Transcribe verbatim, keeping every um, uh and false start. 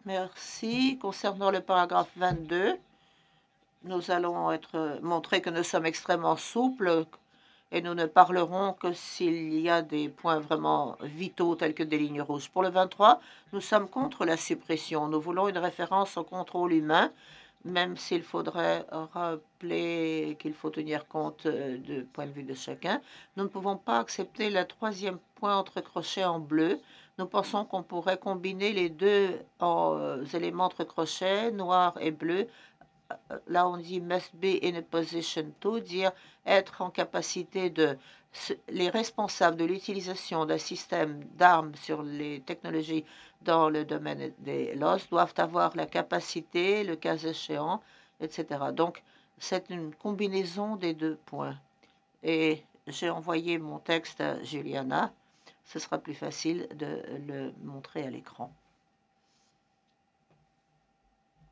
Merci. Concernant le paragraphe vingt-deux, nous allons être montrer que nous sommes extrêmement souples et nous ne parlerons que s'il y a des points vraiment vitaux tels que des lignes rouges. Pour le vingt-trois, nous sommes contre la suppression. Nous voulons une référence au contrôle humain, même s'il faudrait rappeler qu'il faut tenir compte euh, du point de vue de chacun. Nous ne pouvons pas accepter le troisième point entre crochets en bleu. Nous pensons qu'on pourrait combiner les deux euh, éléments entre crochets, noir et bleu. Là, on dit must be in a position to, dire être en capacité de. Les responsables de l'utilisation d'un système d'armes sur les technologies dans le domaine des loss doivent avoir la capacité, le cas échéant, et cetera. Donc, c'est une combinaison des deux points. Et j'ai envoyé mon texte à Juliana. Ce sera plus facile de le montrer à l'écran.